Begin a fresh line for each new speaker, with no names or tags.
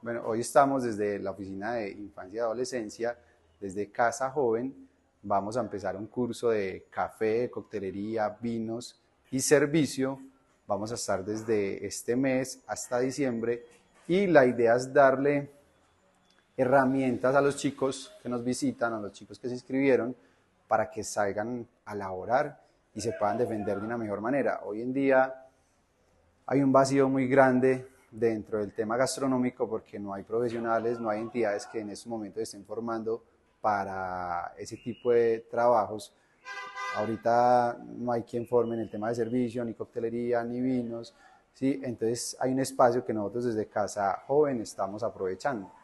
Bueno, hoy estamos desde la Oficina de Infancia y Adolescencia, desde Casa Joven. Vamos a empezar un curso de café, coctelería, vinos y servicio. Vamos a estar desde este mes hasta diciembre y la idea es darle herramientas a los chicos que nos visitan, a los chicos que se inscribieron, para que salgan a laborar y se puedan defender de una mejor manera. Hoy en día hay un vacío muy grande dentro del tema gastronómico porque no hay profesionales, no hay entidades que en estos momentos estén formando para ese tipo de trabajos. Ahorita no hay quien forme en el tema de servicio, ni coctelería, ni vinos, ¿sí? Entonces hay un espacio que nosotros desde Casa Joven estamos aprovechando.